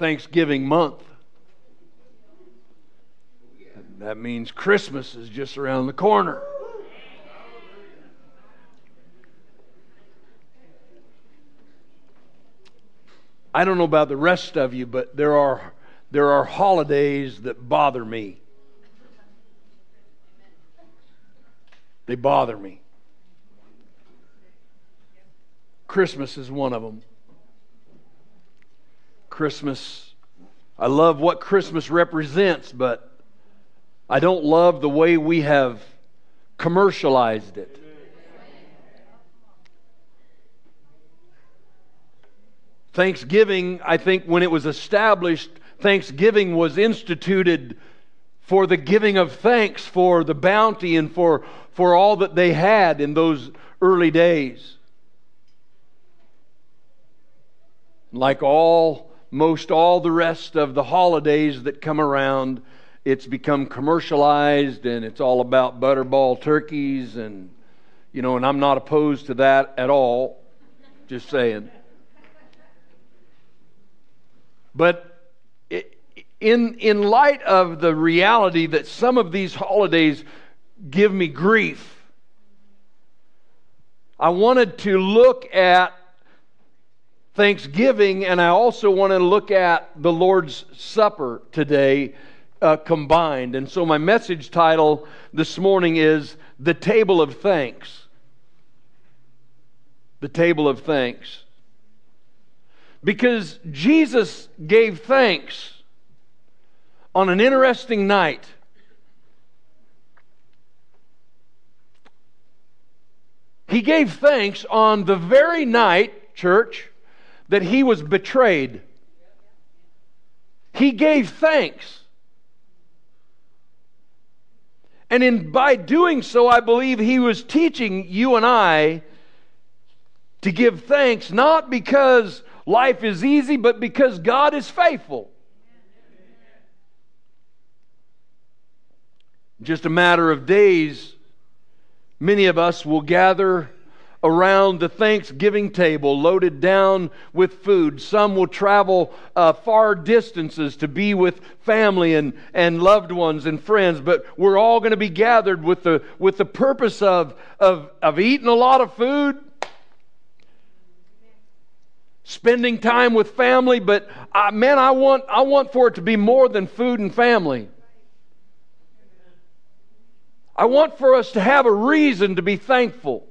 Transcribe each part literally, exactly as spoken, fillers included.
Thanksgiving month. That means Christmas is just around the corner. I don't know about the rest of you, but there are there are holidays that bother me. They bother me. Christmas is one of them. Christmas, I love what Christmas represents, but I don't love the way we have commercialized it. Thanksgiving, I think when it was established, Thanksgiving was instituted for the giving of thanks for the bounty and for, for all that they had in those early days. Like all, most all the rest of the holidays that come around, it's become commercialized and it's all about butterball turkeys and, you know, and I'm not opposed to that at all. Just saying. But in, in light of the reality that some of these holidays give me grief, I wanted to look at Thanksgiving, and I also want to look at the Lord's Supper today uh, combined. And so my message title this morning is The Table of Thanks. The Table of Thanks. Because Jesus gave thanks on an interesting night. He gave thanks on the very night, church, that He was betrayed. He gave thanks. And in by doing so, I believe He was teaching you and I to give thanks, not because life is easy, but because God is faithful. Just a matter of days, many of us will gather around the Thanksgiving table loaded down with food. Some will travel uh, far distances to be with family and, and loved ones and friends, but we're all going to be gathered with the, with the purpose of, of, of eating a lot of food, spending time with family, but uh, man, I want, I want for it to be more than food and family. I want for us to have a reason to be thankful.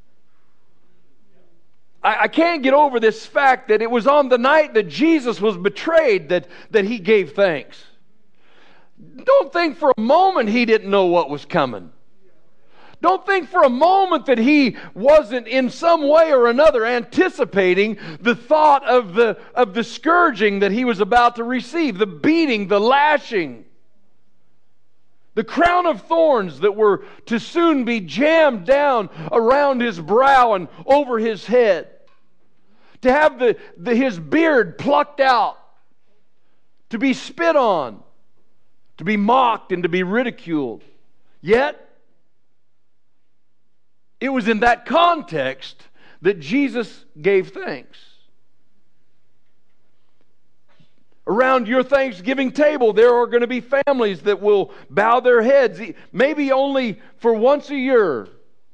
I, I can't get over this fact that it was on the night that Jesus was betrayed that, that He gave thanks. Don't think for a moment He didn't know what was coming. Don't think for a moment that He wasn't in some way or another anticipating the thought of the, of the scourging that He was about to receive, the beating, the lashing, the crown of thorns that were to soon be jammed down around His brow and over His head, to have the, the, His beard plucked out, to be spit on, to be mocked and to be ridiculed. Yet, it was in that context that Jesus gave thanks. Around your Thanksgiving table, there are going to be families that will bow their heads, maybe only for once a year.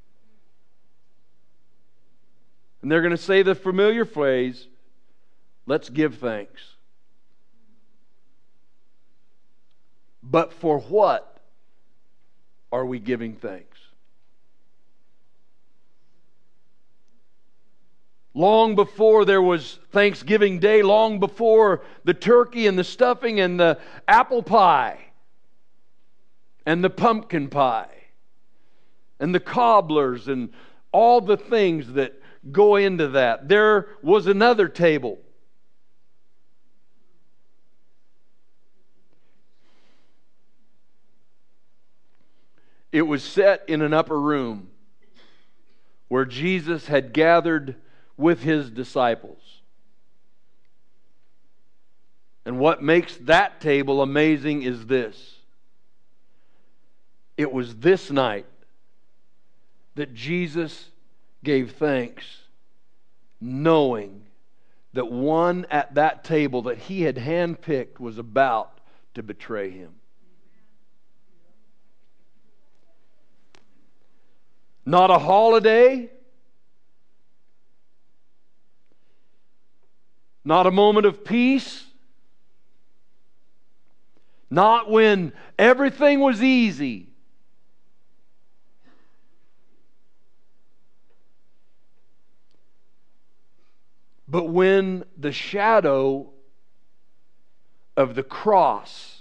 And they're going to say the familiar phrase, "Let's give thanks." But for what are we giving thanks? Long before there was Thanksgiving Day, long before the turkey and the stuffing and the apple pie and the pumpkin pie and the cobblers and all the things that go into that, there was another table. It was set in an upper room where Jesus had gathered with His disciples. And what makes that table amazing is this. It was this night that Jesus gave thanks, knowing that one at that table that he had handpicked was about to betray him. Not a holiday, not a moment of peace, not when everything was easy. But when the shadow of the cross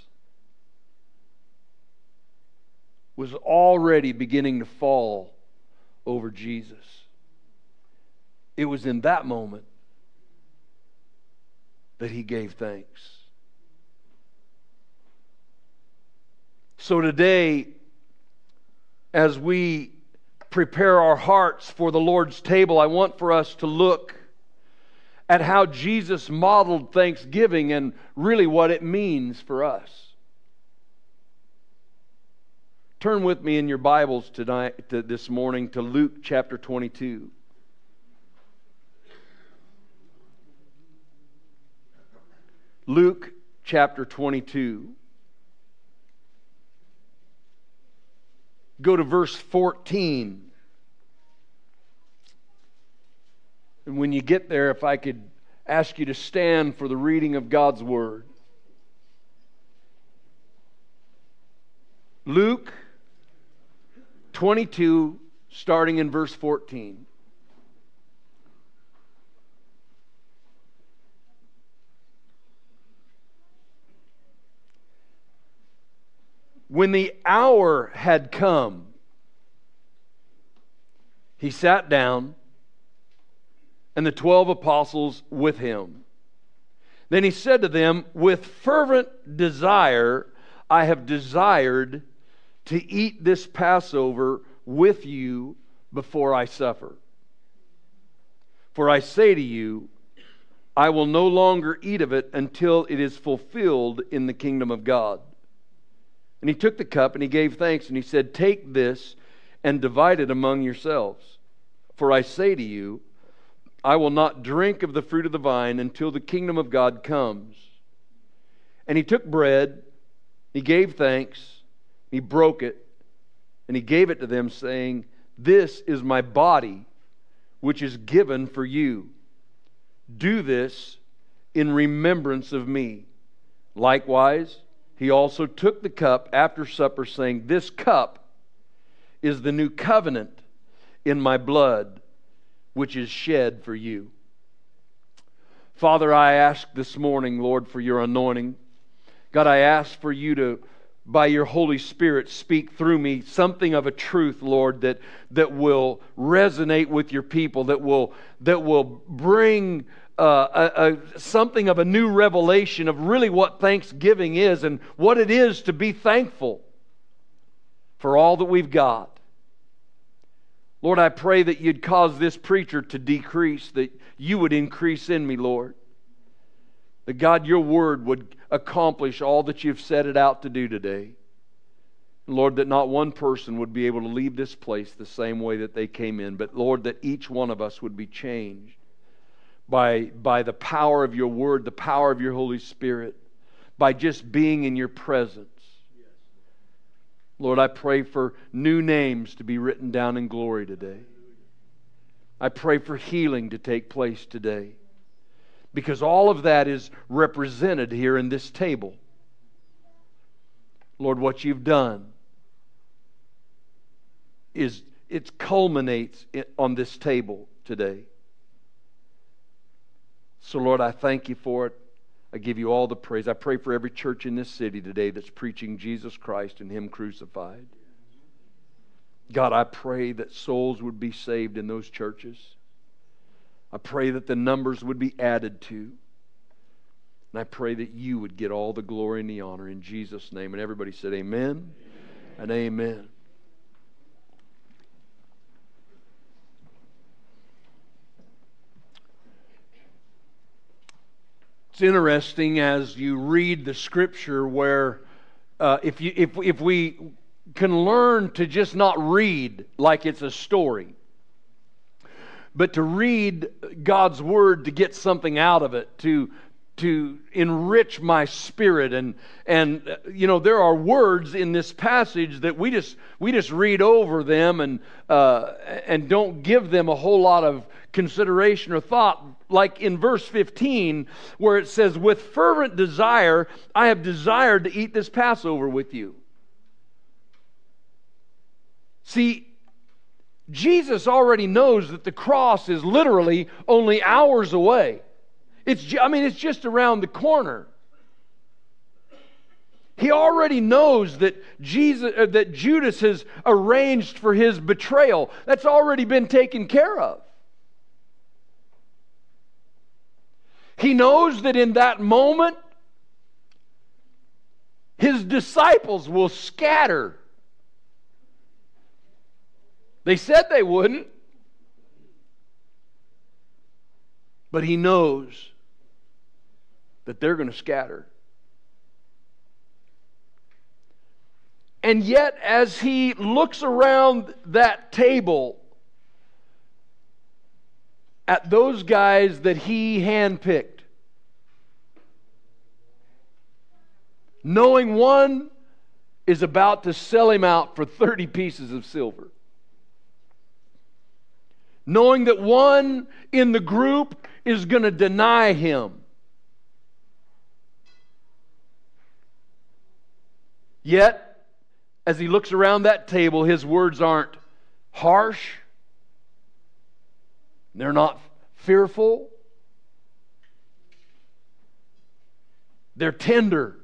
was already beginning to fall over Jesus, it was in that moment that he gave thanks. So today, as we prepare our hearts for the Lord's table, I want for us to look at how Jesus modeled thanksgiving and really what it means for us. Turn with me in your Bibles tonight, to this morning, to Luke chapter twenty-two. Luke chapter twenty-two. Go to verse fourteen. And when you get there, if I could ask you to stand for the reading of God's Word. Luke twenty-two, starting in verse fourteen. When the hour had come, he sat down, and the twelve apostles with him. Then he said to them, with fervent desire I have desired to eat this Passover with you before I suffer. For I say to you, I will no longer eat of it until it is fulfilled in the kingdom of God. And he took the cup and he gave thanks, and he said, take this and divide it among yourselves. For I say to you, I will not drink of the fruit of the vine until the kingdom of God comes. And he took bread, he gave thanks, he broke it, and he gave it to them, saying, this is my body, which is given for you. Do this in remembrance of me. Likewise, he also took the cup after supper, saying, this cup is the new covenant in my blood, which is shed for you. Father, I ask this morning, Lord, for your anointing. God, I ask for you to, by your Holy Spirit, speak through me something of a truth, Lord, that, that will resonate with your people, that will, that will bring uh, a, a, something of a new revelation of really what thanksgiving is and what it is to be thankful for all that we've got. Lord, I pray that you'd cause this preacher to decrease, that you would increase in me, Lord. That God, your word would accomplish all that you've set it out to do today. Lord, that not one person would be able to leave this place the same way that they came in, but Lord, that each one of us would be changed by, by the power of your word, the power of your Holy Spirit, by just being in your presence. Lord, I pray for new names to be written down in glory today. I pray for healing to take place today, because all of that is represented here in this table. Lord, what you've done is it culminates on this table today. So Lord, I thank you for it. I give you all the praise. I pray for every church in this city today that's preaching Jesus Christ and Him crucified. God, I pray that souls would be saved in those churches. I pray that the numbers would be added to. And I pray that you would get all the glory and the honor in Jesus' name. And everybody said amen, amen. And amen. It's interesting as you read the Scripture where uh, if you if if we can learn to just not read like it's a story. but to read God's Word to get something out of it, to to enrich my spirit. And and uh, you know, there are words in this passage that we just we just read over them and uh, and don't give them a whole lot of consideration or thought. Like in verse fifteen, where it says, "With fervent desire I have desired to eat this Passover with you." See, Jesus already knows that the cross is literally only hours away. It's, I mean, it's just around the corner. He already knows that Jesus, uh, that Judas has arranged for his betrayal. That's already been taken care of. He knows that in that moment, his disciples will scatter. They said they wouldn't, but he knows that they're going to scatter. And yet, as he looks around that table at those guys that he handpicked, knowing one is about to sell him out for thirty pieces of silver, knowing that one in the group is going to deny him, yet, as he looks around that table, his words aren't harsh. They're not fearful. They're tender.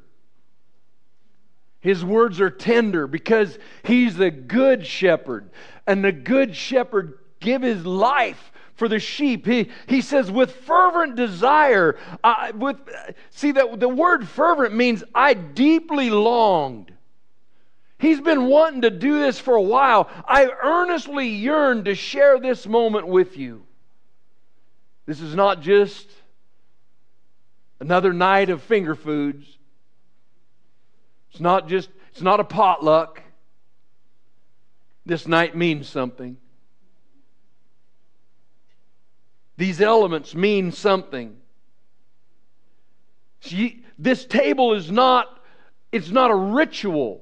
His words are tender because he's the good shepherd. And the good shepherd give his life for the sheep. He, he says, with fervent desire. Uh, with, see, that the word fervent means I deeply longed. He's been wanting to do this for a while. I earnestly yearn to share this moment with you. This is not just another night of finger foods. It's not just, it's not a potluck. This night means something. These elements mean something. See, this table is not, it's not a ritual.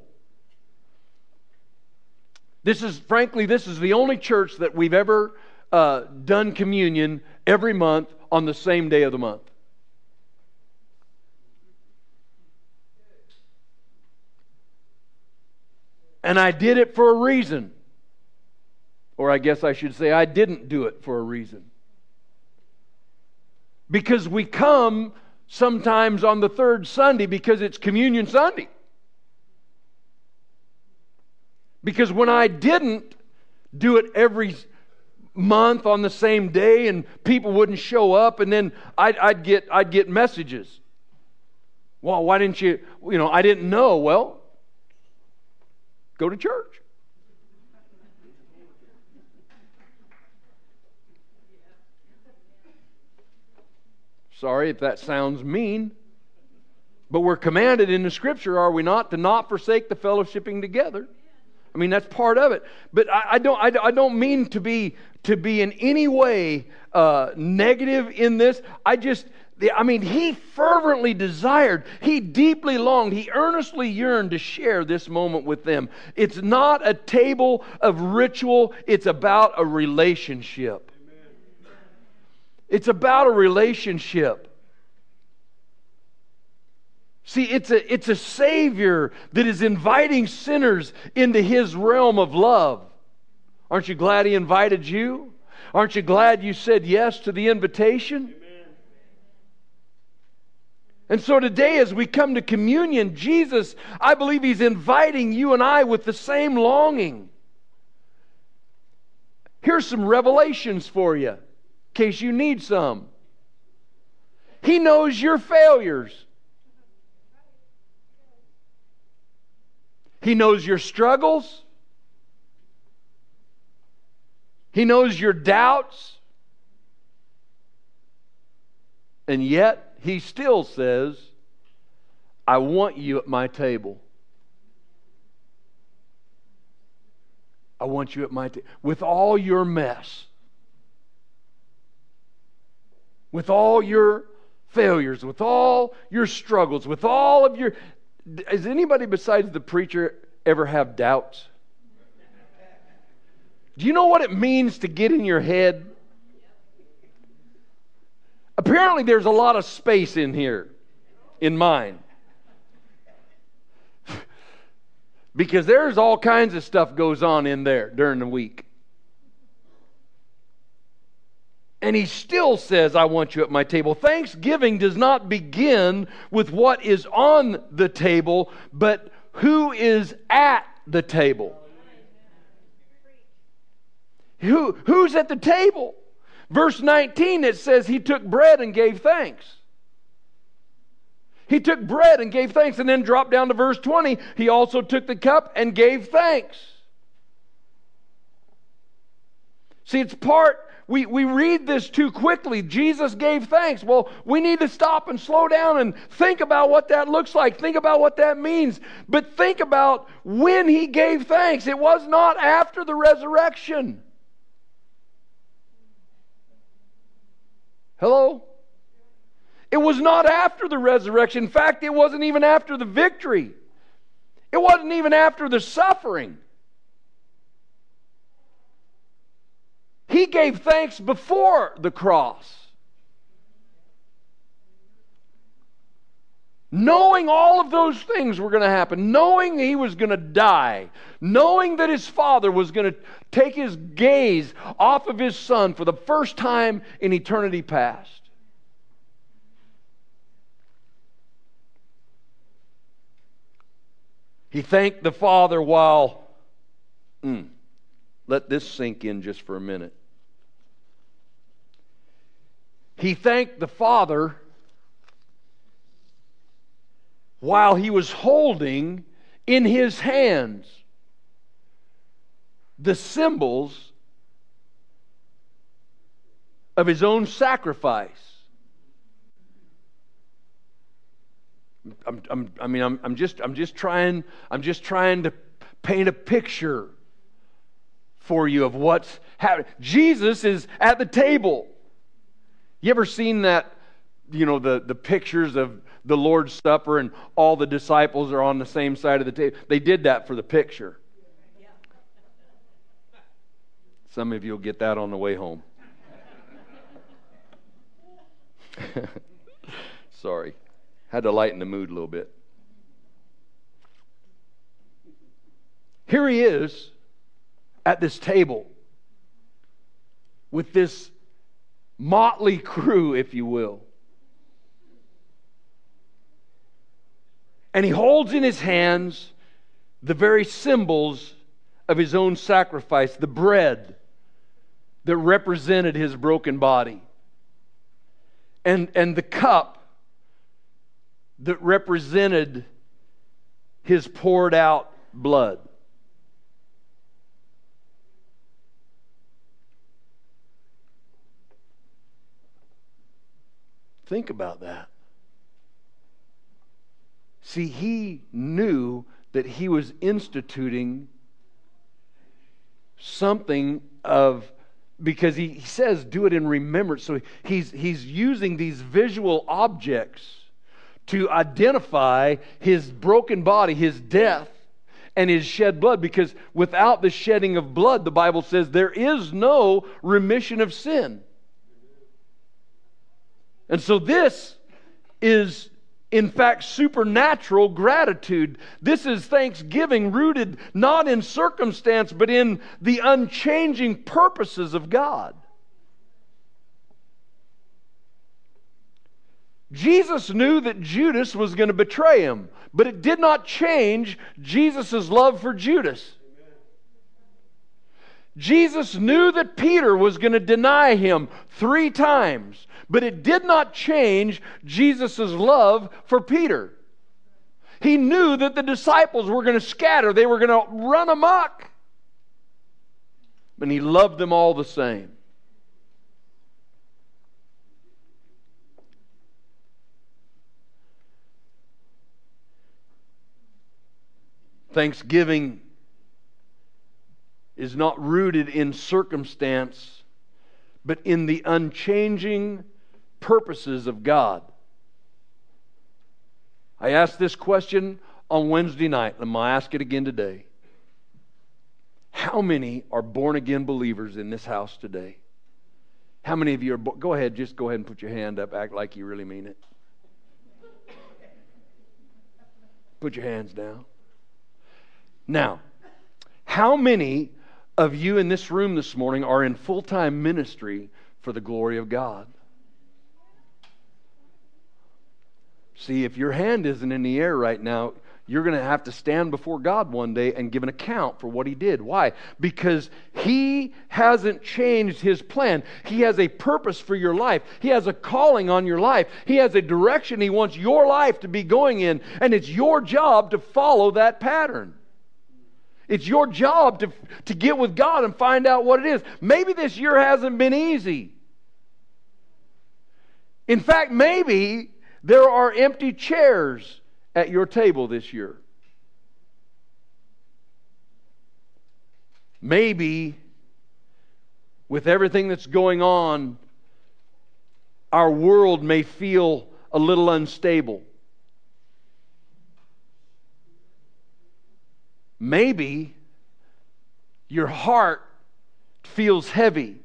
This is, frankly, this is the only church that we've ever uh, done communion every month on the same day of the month. And I did it for a reason. Or I guess I should say I didn't do it for a reason. Because we come sometimes on the third Sunday because it's Communion Sunday. Because when I didn't do it every month on the same day and people wouldn't show up, and then I'd, I'd get I'd get messages. Well, why didn't you, you know, I didn't know. Well, go to church. Sorry if that sounds mean, but we're commanded in the Scripture, are we not, to not forsake the fellowshipping together? I mean, that's part of it. But I, I don't. I, I don't mean to be to be in any way uh, negative in this. I just. I mean, he fervently desired. He deeply longed. He earnestly yearned to share this moment with them. It's not a table of ritual. It's about a relationship. It's about a relationship. See, it's a, it's a Savior that is inviting sinners into His realm of love. Aren't you glad He invited you? Aren't you glad you said yes to the invitation? Amen. And so today as we come to communion, Jesus, I believe He's inviting you and I with the same longing. Here's some revelations for you, in case you need some. He knows your failures. He knows your struggles. He knows your doubts. And yet, He still says, I want you at my table. I want you at my table. With all your mess. with all your failures, with all your struggles, with all of your... Does anybody besides the preacher ever have doubts? Do you know what it means to get in your head? Apparently there's a lot of space in here, in mine. Because there's all kinds of stuff goes on in there during the week. And he still says, I want you at my table. Thanksgiving does not begin with what is on the table, but who is at the table. Who, who's at the table? Verse nineteen, it says he took bread and gave thanks. He took bread and gave thanks, and then dropped down to verse twenty. He also took the cup and gave thanks. See, it's part, we, we read this too quickly. Jesus gave thanks. Well, we need to stop and slow down and think about what that looks like. Think about what that means. But think about when he gave thanks. It was not after the resurrection. Hello? It was not after the resurrection. In fact, it wasn't even after the victory. It wasn't even after the suffering. He gave thanks before the cross. Knowing all of those things were going to happen, knowing he was going to die, knowing that his Father was going to take his gaze off of his Son for the first time in eternity past. He thanked the Father while... Mm, let this sink in just for a minute. He thanked the Father while he was holding in his hands the symbols of his own sacrifice. I'm, I'm, I mean, I'm, I'm just, I'm just trying, I'm just trying to paint a picture for you of what's happening. Jesus is at the table. You ever seen that? You know, the the pictures of the Lord's Supper and all the disciples are on the same side of the table. They did that for the picture. Some of you will get that on the way home. Sorry. Had to lighten the mood a little bit. Here he is at this table with this motley crew, if you will. And he holds in his hands the very symbols of his own sacrifice, the bread that represented his broken body, and, and the cup that represented his poured out blood. Think about that. See, he knew that he was instituting something of, because he, he says, do it in remembrance. So he's, he's using these visual objects to identify his broken body, his death, and his shed blood. Because without the shedding of blood, the Bible says, there is no remission of sin. And so this is, in fact, supernatural gratitude. This is thanksgiving rooted not in circumstance, but in the unchanging purposes of God. Jesus knew that Judas was going to betray him, but it did not change Jesus' love for Judas. Jesus knew that Peter was going to deny him three times, but it did not change Jesus' love for Peter. He knew that the disciples were going to scatter. They were going to run amok. But he loved them all the same. Thanksgiving is not rooted in circumstance, but in the unchanging purposes of God. I asked this question on Wednesday night, and I'm going to ask it again today. How many are born-again believers in this house today? How many of you are... Bo- go ahead, just go ahead and put your hand up. Act like you really mean it. Put your hands down. Now, how many of you in this room this morning are in full-time ministry for the glory of God? See, if your hand isn't in the air right now, you're going to have to stand before God one day and give an account for what He did. Why? Because He hasn't changed His plan. He has a purpose for your life. He has a calling on your life. He has a direction He wants your life to be going in, and it's your job to follow that pattern. It's your job to, to get with God and find out what it is. Maybe this year hasn't been easy. In fact, maybe there are empty chairs at your table this year. Maybe with everything that's going on, our world may feel a little unstable. Maybe your heart feels heavy.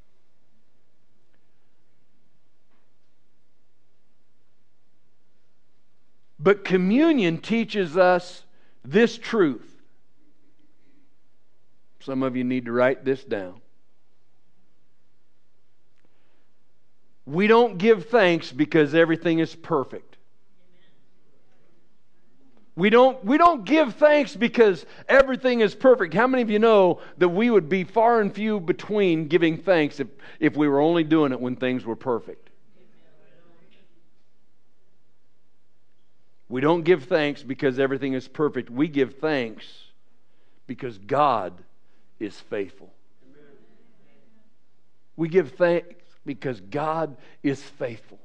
But communion teaches us this truth. Some of you need to write this down. We don't give thanks because everything is perfect. We don't, we don't give thanks because everything is perfect. How many of you know that we would be far and few between giving thanks if, if we were only doing it when things were perfect? We don't give thanks because everything is perfect. We give thanks because God is faithful. We give thanks because God is faithful.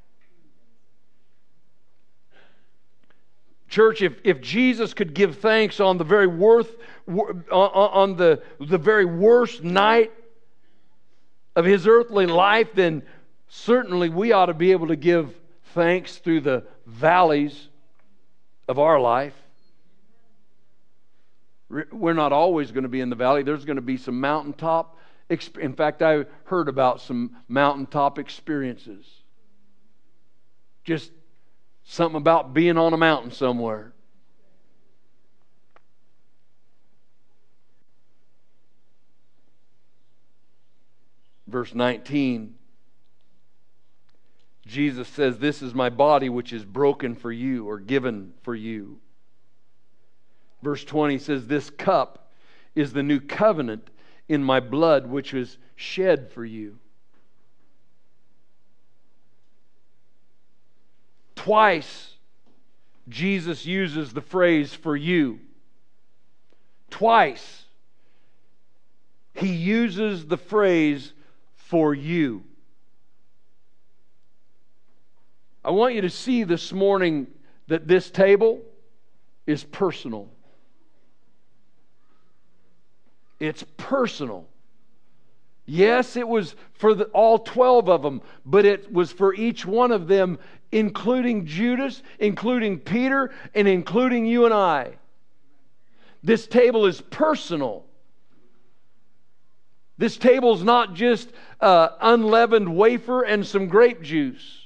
Church, if, if Jesus could give thanks on the very worth, on the, the very worst night of His earthly life, then certainly we ought to be able to give thanks through the valleys of our life. We're not always going to be in the valley. There's going to be some mountaintop. In fact, I heard about some mountaintop experiences. Just something about being on a mountain somewhere. Verse nineteen. Jesus says, "This is my body which is broken for you," or given for you. Verse twenty says, "This cup is the new covenant in my blood which was shed for you." Twice, Jesus uses the phrase "for you." Twice, He uses the phrase "for you." I want you to see this morning that this table is personal. It's personal. Yes, it was for the, all twelve of them, but it was for each one of them, including Judas, including Peter, and including you and I. This table is personal. This table's not just uh, unleavened wafer and some grape juice.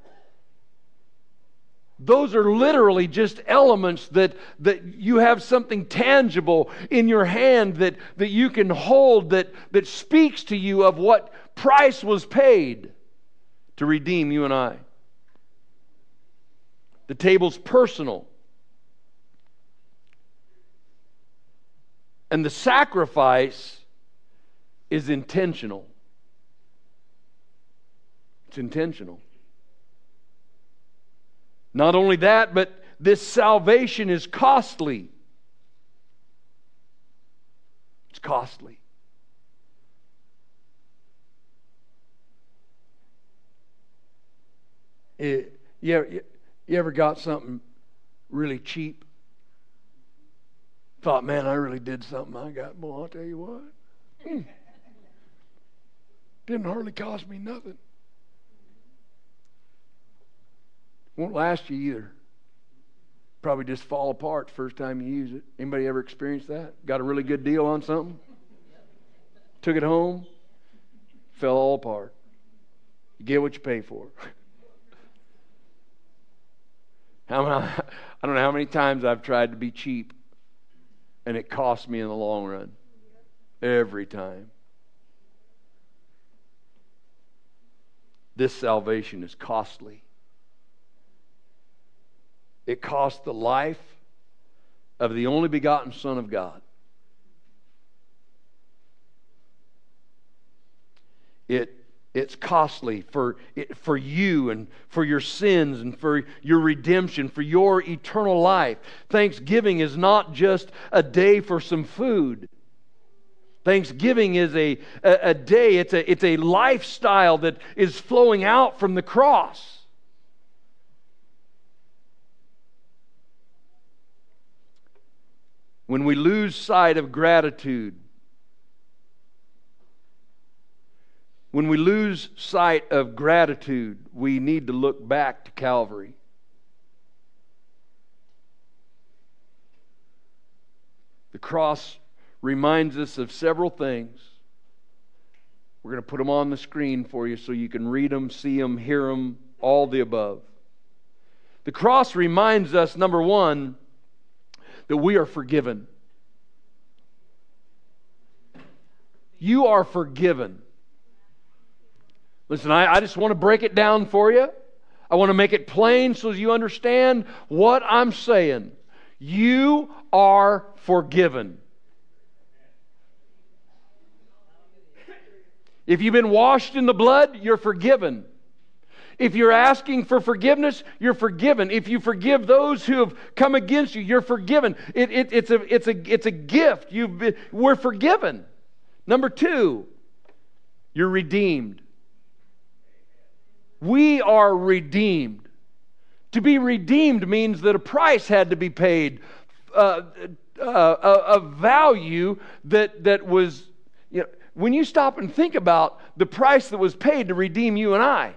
Those are literally just elements that, that you have something tangible in your hand that, that you can hold that, that speaks to you of what price was paid to redeem you and I. The table's personal. And the sacrifice is intentional. It's intentional. Not only that, but this salvation is costly. It's costly. It, you, ever, you ever got something really cheap? Thought, man, I really did something. I got, boy, I'll tell you what. Hmm. Didn't hardly cost me nothing. Won't last you either. Probably just fall apart the first time you use it. Anybody ever experienced that? Got a really good deal on something? Took it home, fell all apart. You get what you pay for. How many, I don't know how many times I've tried to be cheap, and it cost me in the long run. Every time. This salvation is costly. It cost the life of the only begotten Son of God. It, it's costly for, it, for you and for your sins and for your redemption, for your eternal life. Thanksgiving is not just a day for some food. Thanksgiving is a, a, a day, it's a, it's a lifestyle that is flowing out from the cross. When we lose sight of gratitude, when we lose sight of gratitude, we need to look back to Calvary. The cross reminds us of several things. We're going to put them on the screen for you so you can read them, see them, hear them, all the above. The cross reminds us, number one, that we are forgiven. You are forgiven. Listen, I, I just want to break it down for you. I want to make it plain so you understand what I'm saying. You are forgiven. If you've been washed in the blood, you're forgiven. If you're asking for forgiveness, you're forgiven. If you forgive those who have come against you, you're forgiven. It, it, it's, a, it's, a, it's a gift. You've been, we're forgiven. Number two, you're redeemed. We are redeemed. To be redeemed means that a price had to be paid, uh, uh, a, a value that, that was, you know, when you stop and think about the price that was paid to redeem you and I,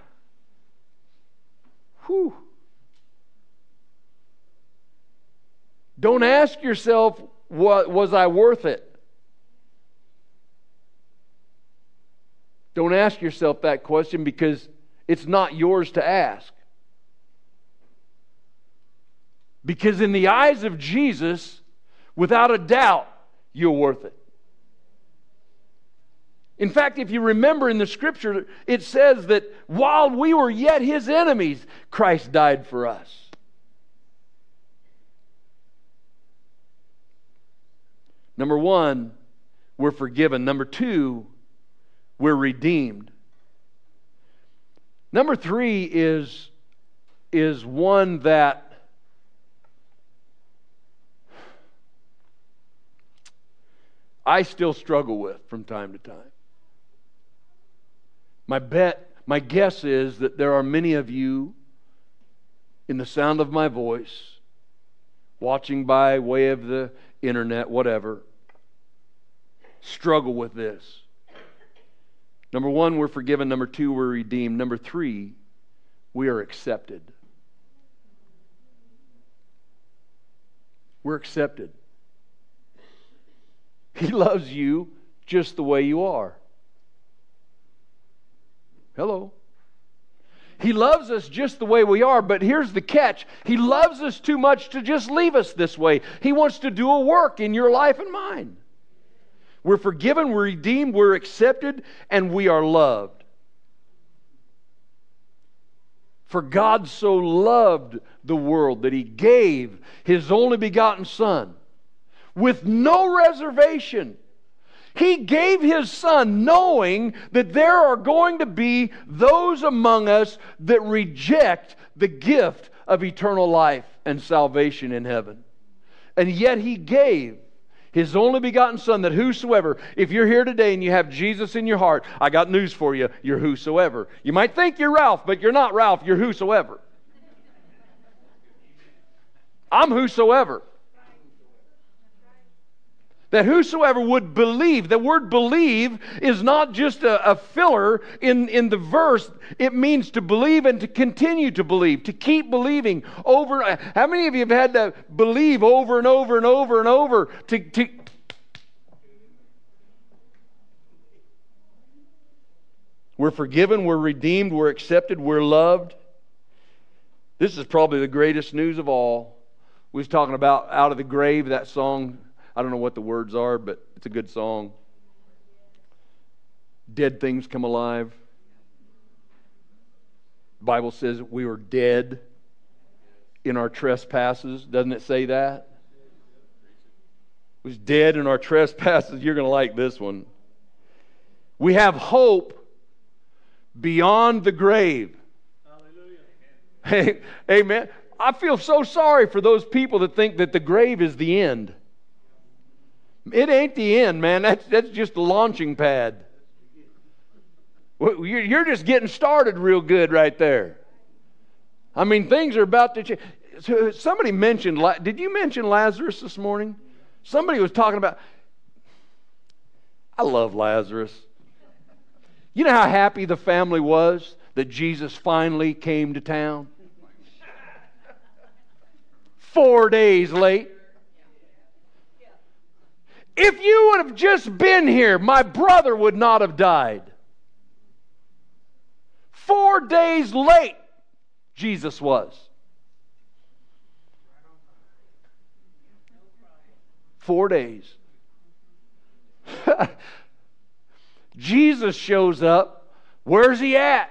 whew. Don't ask yourself, what, was I worth it? Don't ask yourself that question because it's not yours to ask. Because in the eyes of Jesus, without a doubt, you're worth it. In fact, if you remember in the Scripture, it says that while we were yet His enemies, Christ died for us. Number one, we're forgiven. Number two, we're redeemed. Number three is, is one that I still struggle with from time to time. My bet, my guess is that there are many of you in the sound of my voice, watching by way of the internet, whatever, struggle with this. Number one, we're forgiven. Number two, we're redeemed. Number three, we are accepted. We're accepted. He loves you just the way you are. Hello. He loves us just the way we are, but here's the catch. He loves us too much to just leave us this way. He wants to do a work in your life and mine. We're forgiven, we're redeemed, we're accepted, and we are loved. For God so loved the world that He gave His only begotten Son with no reservation. He gave His Son knowing that there are going to be those among us that reject the gift of eternal life and salvation in heaven. And yet He gave His only begotten Son, that whosoever, if you're here today and you have Jesus in your heart, I got news for you, you're whosoever. You might think you're Ralph, but you're not Ralph, you're whosoever. I'm whosoever. That whosoever would believe, the word believe is not just a, a filler in, in the verse. It means to believe and to continue to believe, to keep believing over. How many of you have had to believe over and over and over and over to, to we're forgiven, we're redeemed, we're accepted, we're loved. This is probably the greatest news of all. We was talking about Out of the Grave, that song. I don't know what the words are, but it's a good song. Dead things come alive. The Bible says we were dead in our trespasses. Doesn't it say that? We was dead in our trespasses. You're going to like this one. We have hope beyond the grave. Hallelujah. Amen. I feel so sorry for those people that think that the grave is the end. It ain't the end, man. That's, that's just the launching pad. You're just getting started real good right there. I mean, things are about to change. Somebody mentioned, did you mention Lazarus this morning? Somebody was talking about, I love Lazarus. You know how happy the family was that Jesus finally came to town? Four days late. If you would have just been here, my brother would not have died. Four days late, Jesus was. Four days. Jesus shows up. Where's he at?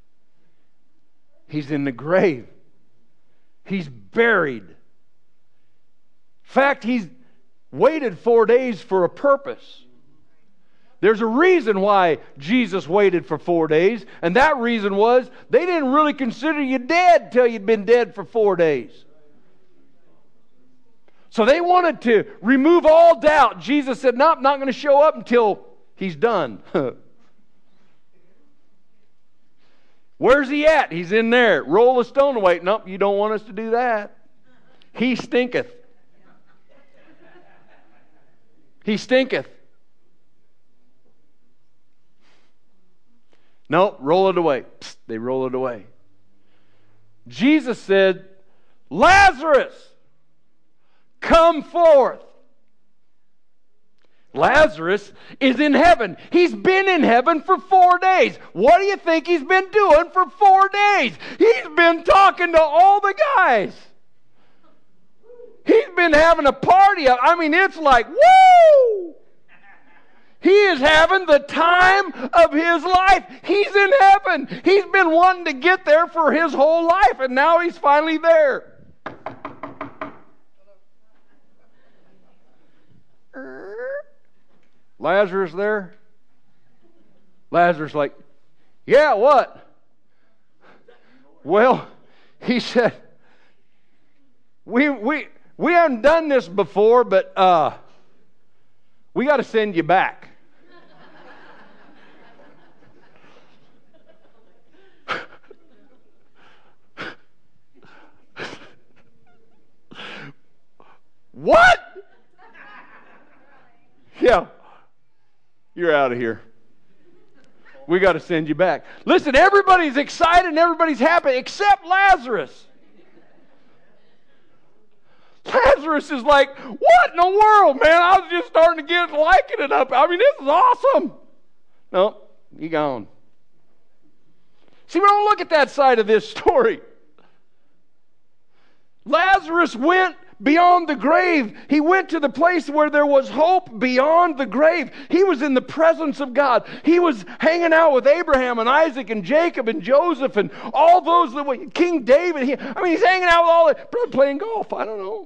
He's in the grave. He's buried. In fact, he's waited four days for a purpose. There's a reason why Jesus waited for four days, and that reason was they didn't really consider you dead till you'd been dead for four days. So they wanted to remove all doubt. Jesus said, "No, I'm not going to show up until he's done." Where's he at? He's in there. Roll the stone away. Nope, you don't want us to do that. He stinketh. He stinketh. No, roll it away. Psst, they roll it away. Jesus said, "Lazarus, come forth." Lazarus is in heaven. He's been in heaven for four days. What do you think he's been doing for four days? He's been talking to all the guys. He's been having a party. I mean, it's like, woo! He is having the time of his life. He's in heaven. He's been wanting to get there for his whole life, and now he's finally there. Lazarus there? Lazarus like, yeah, what? Well, he said, we we we haven't done this before, but uh, we got to send you back. What? Yeah. You're out of here. We got to send you back. Listen, everybody's excited and everybody's happy except Lazarus. Lazarus is like, what in the world, man? I was just starting to get liking it up. I mean, this is awesome. No, he gone. See, we don't look at that side of this story. Lazarus went beyond the grave. He went to the place where there was hope beyond the grave. He was in the presence of God. He was hanging out with Abraham and Isaac and Jacob and Joseph and all those that were King David. He, I mean, he's hanging out with all the probably playing golf. I don't know.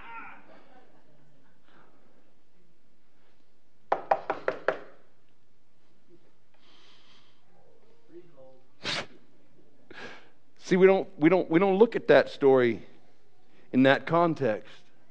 See, we don't we don't we don't look at that story in that context.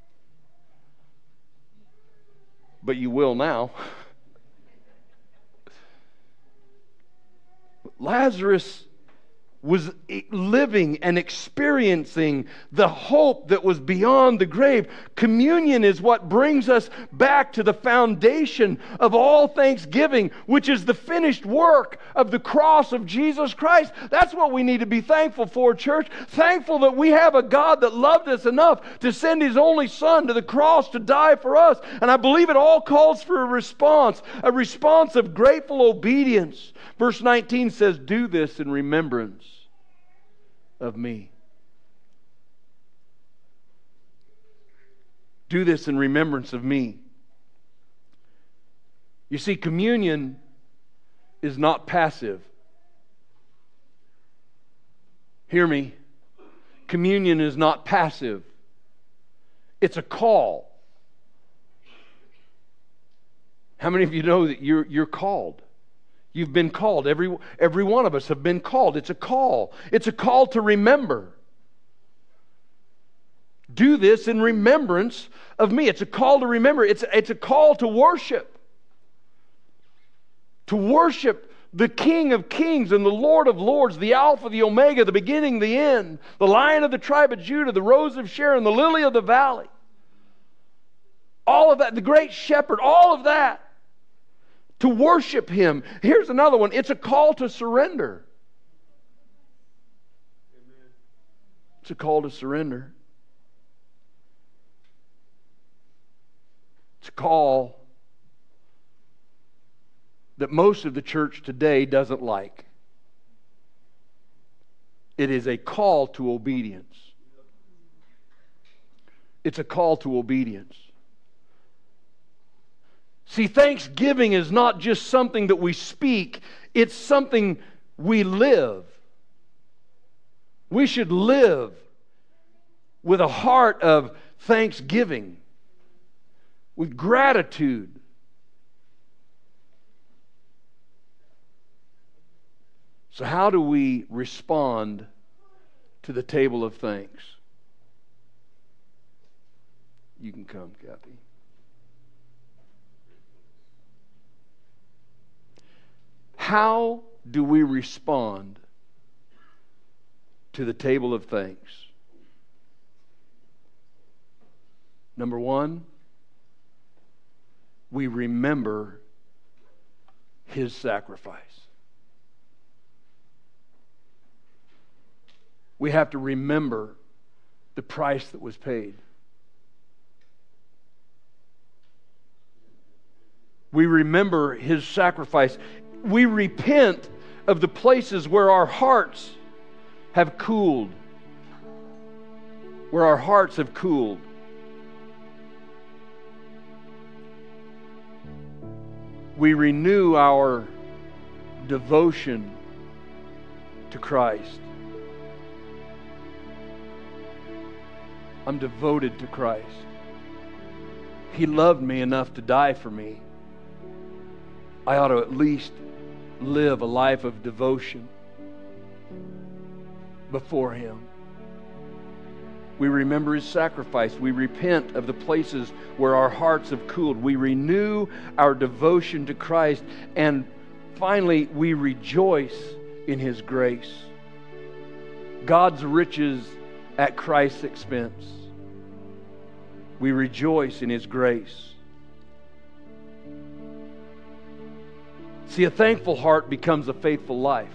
But you will now. Lazarus was living and experiencing the hope that was beyond the grave. Communion is what brings us back to the foundation of all thanksgiving, which is the finished work of the cross of Jesus Christ. That's what we need to be thankful for, church. Thankful that we have a God that loved us enough to send His only Son to the cross to die for us. And I believe it all calls for a response, a response of grateful obedience. Verse nineteen says, "Do this in remembrance of me." Do this in remembrance of me. You see, communion is not passive. Hear me. Communion is not passive. It's a call. How many of you know that you're, you're called? You've been called. Every, every one of us have been called. It's a call. It's a call to remember. Do this in remembrance of me. It's a call to remember. It's, it's a call to worship. To worship the King of Kings and the Lord of Lords, the Alpha, the Omega, the beginning, the end, the Lion of the tribe of Judah, the Rose of Sharon, the Lily of the Valley. All of that, the Great Shepherd, all of that. To worship Him. Here's another one. It's a call to surrender. Amen. It's a call to surrender. It's a call that most of the church today doesn't like. It is a call to obedience. It's a call to obedience. See, thanksgiving is not just something that we speak, it's something we live. We should live with a heart of thanksgiving, with gratitude. So how do we respond to the table of thanks? You can come, Kathy. How do we respond to the table of thanks? Number one, we remember His sacrifice. We have to remember the price that was paid. We remember His sacrifice. We repent of the places where our hearts have cooled. Where our hearts have cooled. We renew our devotion to Christ. I'm devoted to Christ. He loved me enough to die for me. I ought to at least live a life of devotion before Him. We remember His sacrifice. We repent of the places where our hearts have cooled. We renew our devotion to Christ. And finally, we rejoice in His grace. God's riches at Christ's expense. We rejoice in His grace. See, a thankful heart becomes a faithful life.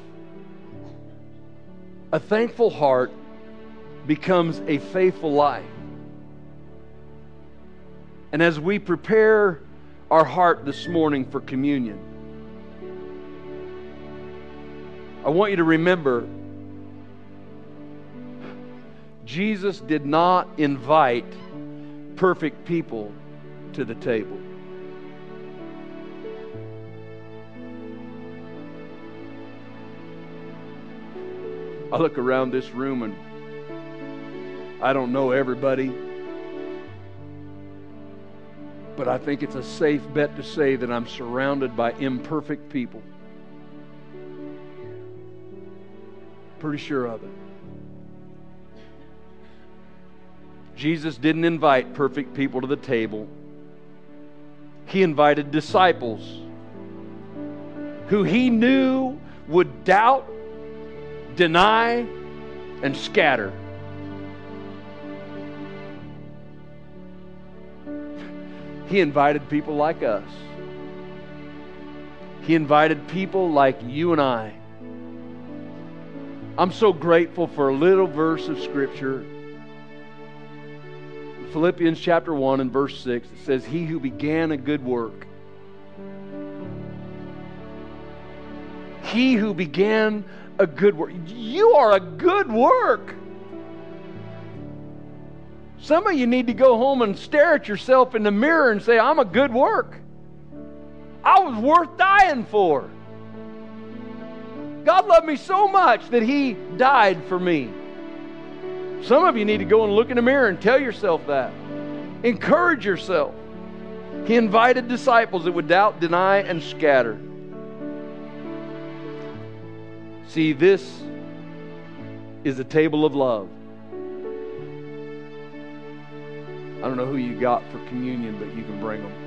A thankful heart becomes a faithful life. And as we prepare our heart this morning for communion, I want you to remember, Jesus did not invite perfect people to the table. I look around this room and I don't know everybody, but I think it's a safe bet to say that I'm surrounded by imperfect people. Pretty sure of it. Jesus didn't invite perfect people to the table. He invited disciples who He knew would doubt, deny, and scatter. He invited people like us. He invited people like you and I. I'm so grateful for a little verse of Scripture. Philippians chapter one and verse six, it says, He who began a good work. He who began a good work. You are a good work. Some of you need to go home and stare at yourself in the mirror and say, I'm a good work. I was worth dying for. God loved me so much that He died for me. Some of you need to go and look in the mirror and tell yourself that. Encourage yourself. He invited disciples that would doubt, deny, and scatter. See, this is a table of love. I don't know who you got for communion, but you can bring them.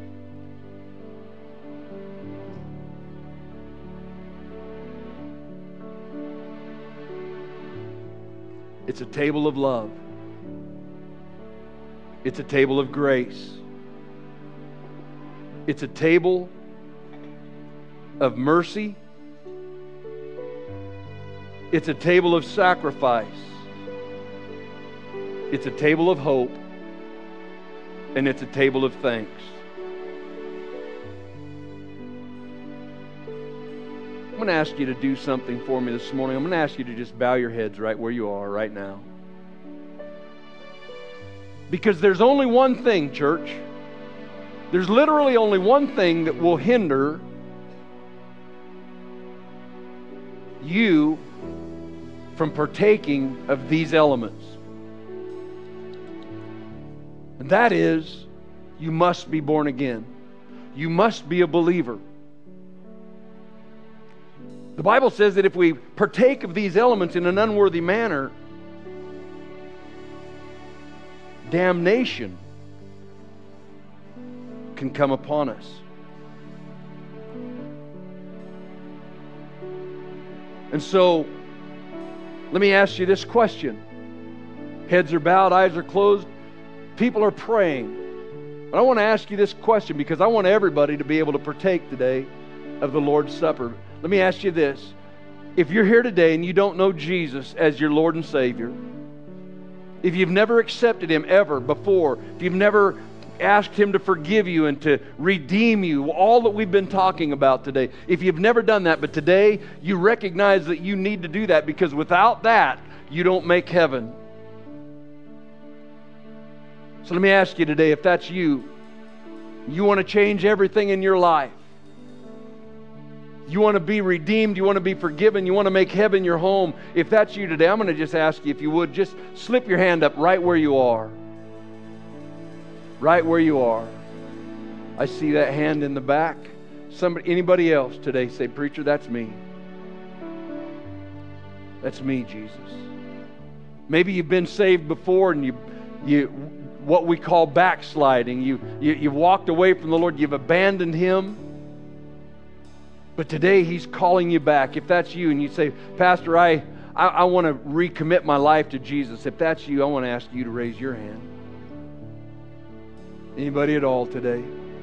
It's a table of love. It's a table of grace. It's a table of mercy. It's a table of sacrifice. It's a table of hope. And it's a table of thanks. I'm going to ask you to do something for me this morning. I'm going to ask you to just bow your heads right where you are right now. Because there's only one thing, church. There's literally only one thing that will hinder you from partaking of these elements. And that is, you must be born again. You must be a believer. The Bible says that if we partake of these elements in an unworthy manner, damnation can come upon us. And so, let me ask you this question. Heads are bowed, eyes are closed. People are praying. But I want to ask you this question because I want everybody to be able to partake today of the Lord's Supper. Let me ask you this. If you're here today and you don't know Jesus as your Lord and Savior, if you've never accepted Him ever before, if you've never asked Him to forgive you and to redeem you, all that we've been talking about today, if you've never done that, but today you recognize that you need to do that because without that, you don't make heaven. So let me ask you today, if that's you, you want to change everything in your life. You want to be redeemed. You want to be forgiven. You want to make heaven your home. If that's you today, I'm going to just ask you, if you would, just slip your hand up right where you are. Right where you are. I see that hand in the back. Somebody, anybody else today say, Preacher, that's me. That's me, Jesus. Maybe you've been saved before and you, you, what we call backsliding. You, you, you've walked away from the Lord. You've abandoned Him. But today He's calling you back. If that's you and you say, Pastor, I, I, I want to recommit my life to Jesus. If that's you, I want to ask you to raise your hand. Anybody at all today?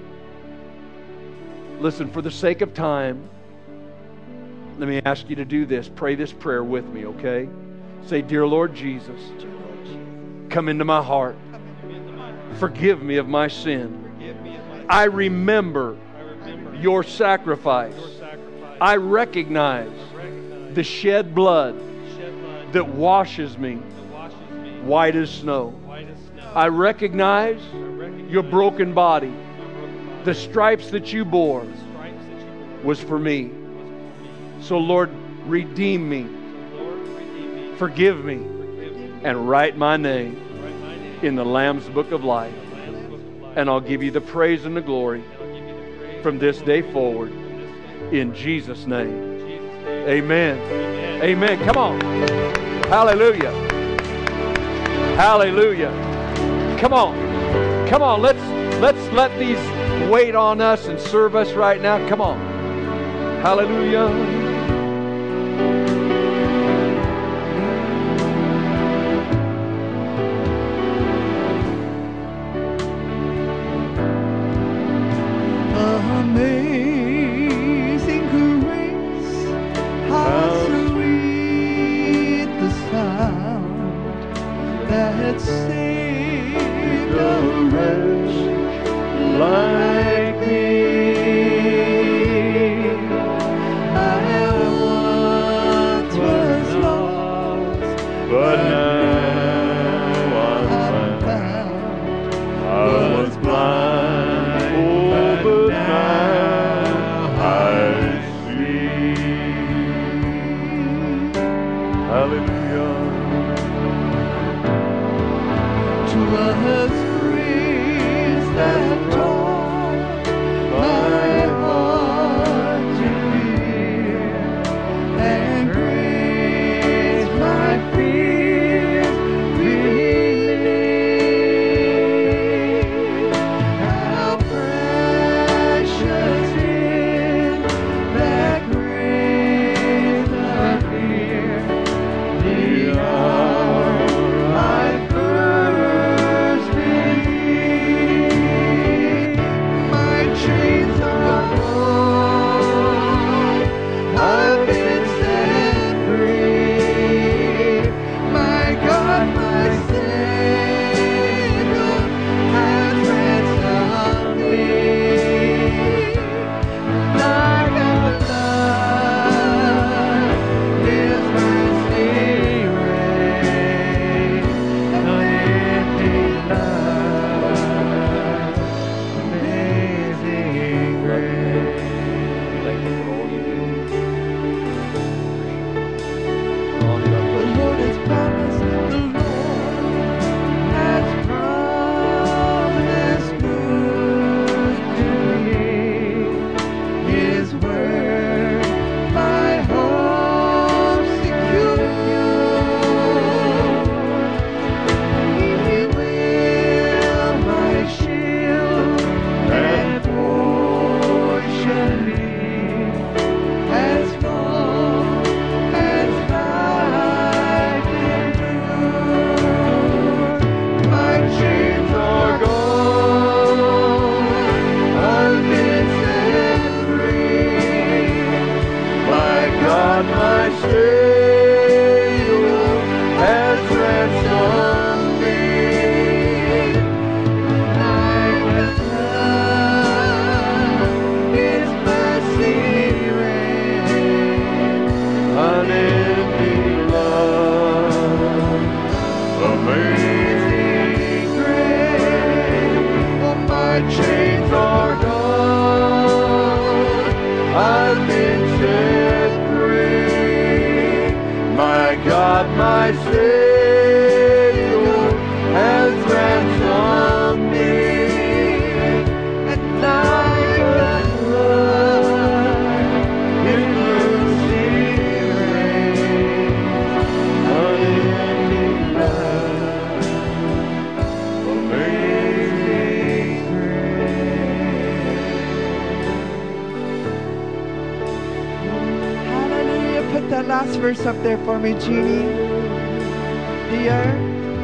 Listen, for the sake of time, let me ask you to do this. Pray this prayer with me, okay? Say, Dear Lord Jesus, come into my heart. Forgive me of my sin. I remember your sacrifice. I recognize the shed blood that washes me white as snow. I recognize your broken body. The stripes that you bore was for me. So Lord, redeem me. Forgive me. And write my name in the Lamb's Book of Life. And I'll give you the praise and the glory from this day forward. In Jesus' name. Amen. Amen. Come on. Hallelujah. Hallelujah. Come on. Come on. Let's let's let these wait on us and serve us right now. Come on. Hallelujah. breeze that taught my heart to fear and grace my fears relieved. How precious is that grace appear the hour I first believed. My chains are gone, I've been set free. My God, my Savior has ransomed me. Like a flood, His mercy reigns, unending love, amazing grace. Thank you for all you do. The Lord has promised, the Lord has promised good to me. His word, my hope secure. He will my shield and portion be, as long as life endures. My chains are gone, I've been set free. My God, my Savior has ransomed me. Like a flood, His mercy reigns, unending love, amazing grace. Oh, my chains are gone, I've been set free. My God, my Savior has ransomed me. And like a flood, His mercy reigns, unending love, amazing grace. Hallelujah. Put that last verse up there for me, Jeannie. The earth,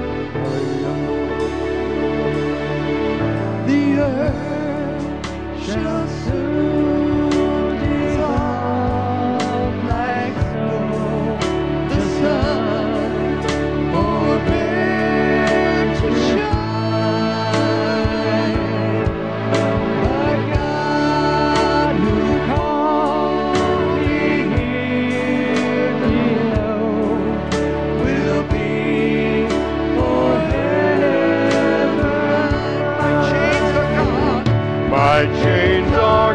the earth shall soon dissolve like snow. The sun forbear to shine. But God who called me here below will be forever. My chains are gone. My chains are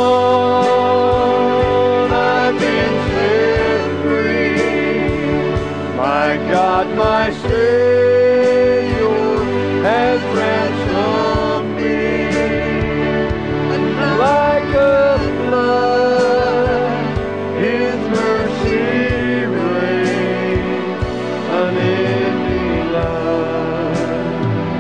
gone. I've been set free. My God, my Savior has ransomed me. And like a flood, His mercy reigns, unending love,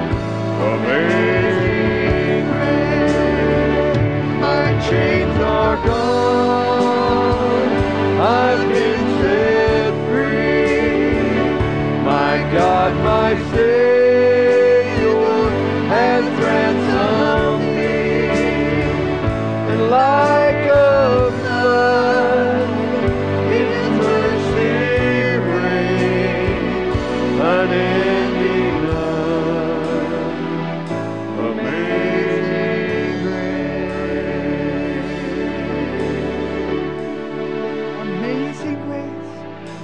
amazing grace. My chains are gone, I've been set free. My God, my Savior has ransomed me. And like a flood, His mercy reigns, unending love, amazing grace. Amazing grace,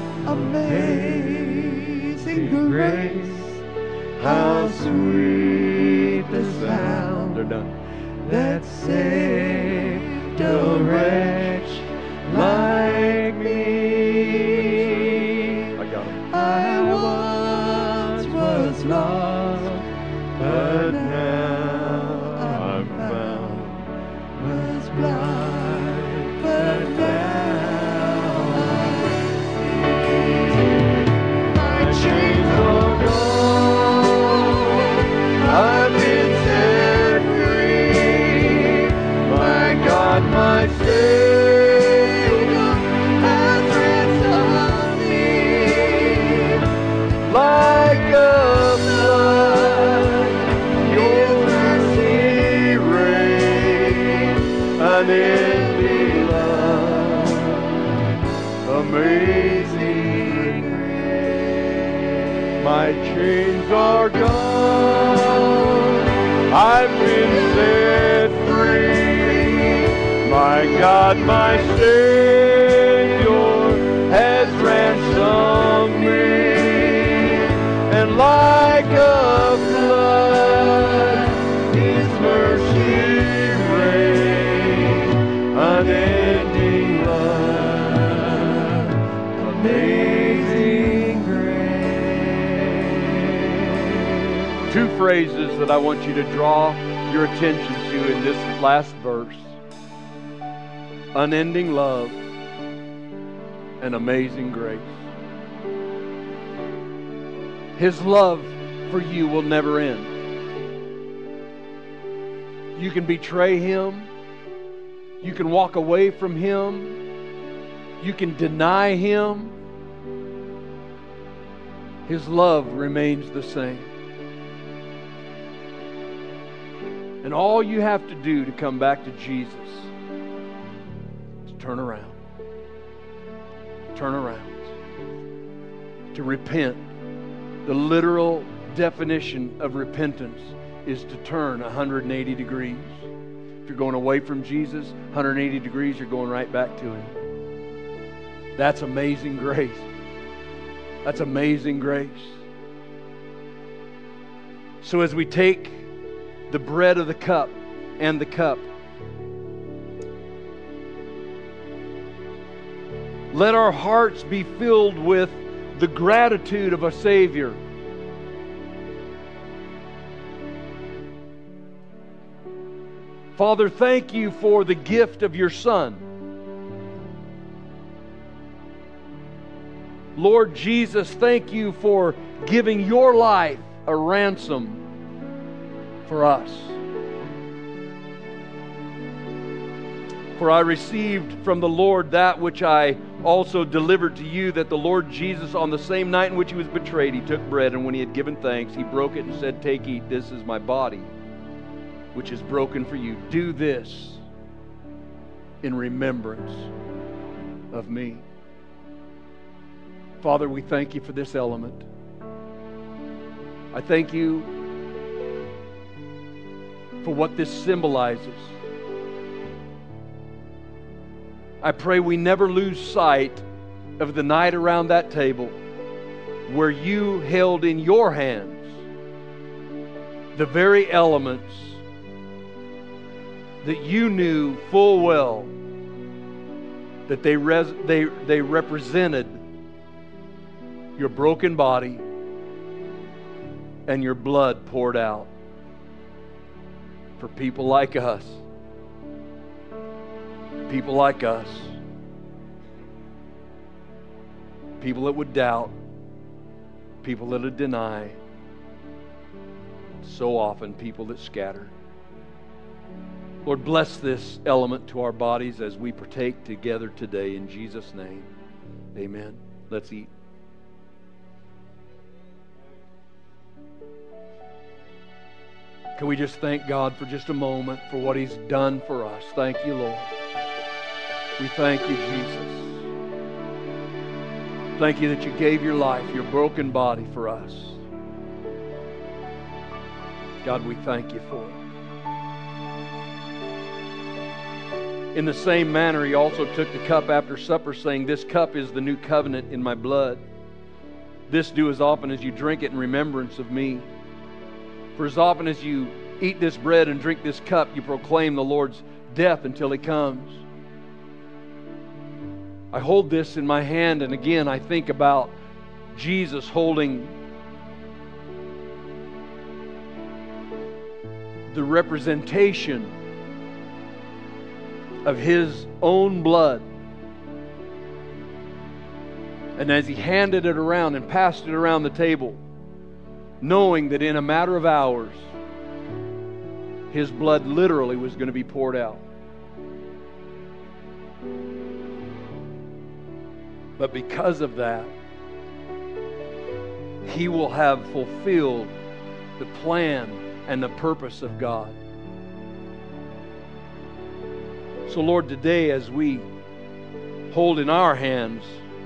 amazing grace, how sweet the sound They're done. that saved a wretch like me. I got 'em. I once was lost, unending love, amazing grace. My chains are gone, I've been set free. My God, my Savior has ransomed me, and like a flood His mercy rains, unending love, amazing grace. Two phrases that I want you to draw your attention to in this last verse: unending love and amazing grace. His love for you will never end. You can betray Him. You can walk away from Him. You can deny Him. His love remains the same. And all you have to do to come back to Jesus is turn around. Turn around. To repent. The literal definition of repentance is to turn one hundred eighty degrees. If you're going away from Jesus, one hundred eighty degrees, you're going right back to Him. That's amazing grace. That's amazing grace. So as we take the bread of the cup and the cup, let our hearts be filled with the gratitude of a Savior. Father, thank you for the gift of your Son. Lord Jesus, thank you for giving your life a ransom for us. For I received from the Lord that which I also delivered to you, that the Lord Jesus, on the same night in which He was betrayed, He took bread, and when He had given thanks, He broke it and said, "Take, eat, this is my body, which is broken for you. Do this in remembrance of me." Father, we thank you for this element. I thank you for what this symbolizes. I pray we never lose sight of the night around that table where you held in your hands the very elements that you knew full well that they, res- they, they represented your broken body and your blood poured out for people like us. People like us. People that would doubt. People that would deny. So often people that scatter. Lord, bless this element to our bodies as we partake together today in Jesus' name. Amen. Let's eat. Can we just thank God for just a moment for what He's done for us? Thank you, Lord. We thank you, Jesus. Thank you that you gave your life, your broken body for us. God, we thank you for it. In the same manner, He also took the cup after supper, saying, "This cup is the new covenant in my blood. This do as often as you drink it in remembrance of me. For as often as you eat this bread and drink this cup, you proclaim the Lord's death until He comes." I hold this in my hand, and again I think about Jesus holding the representation of His own blood. And as He handed it around and passed it around the table, knowing that in a matter of hours, His blood literally was going to be poured out. But because of that, He will have fulfilled the plan and the purpose of God. So Lord, today as we hold in our hands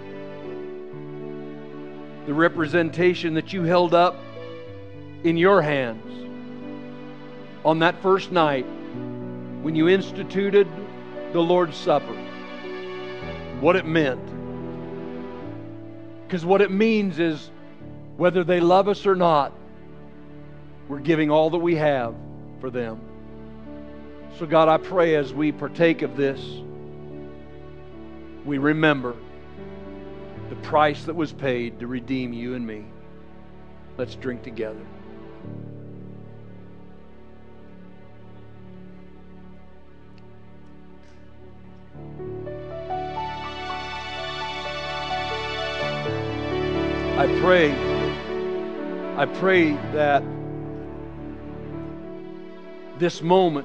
the representation that you held up in your hands on that first night when you instituted the Lord's Supper, what it meant. Because what it means is, whether they love us or not, we're giving all that we have for them. So God, I pray as we partake of this, we remember the price that was paid to redeem you and me. Let's drink together. I pray, I pray that this moment,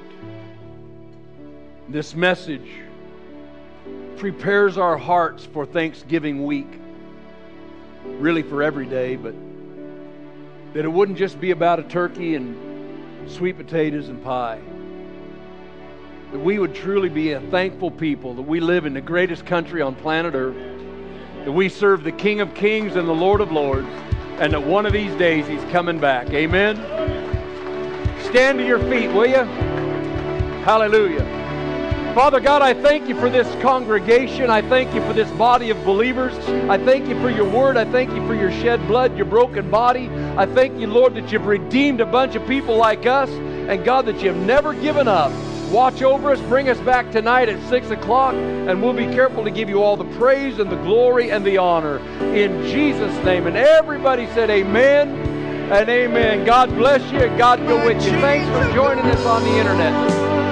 this message, prepares our hearts for Thanksgiving week. Really for every day, but that it wouldn't just be about a turkey and sweet potatoes and pie. That we would truly be a thankful people, that we live in the greatest country on planet Earth, that we serve the King of Kings and the Lord of Lords, and that one of these days He's coming back. Amen? Stand to your feet, will you? Hallelujah. Father God, I thank you for this congregation. I thank you for this body of believers. I thank you for your word. I thank you for your shed blood, your broken body. I thank you, Lord, that you've redeemed a bunch of people like us. And God, that you've never given up. Watch over us. Bring us back tonight at six o'clock. And we'll be careful to give you all the praise and the glory and the honor. In Jesus' name. And everybody said amen and amen. God bless you. God go with you. Thanks for joining us on the internet.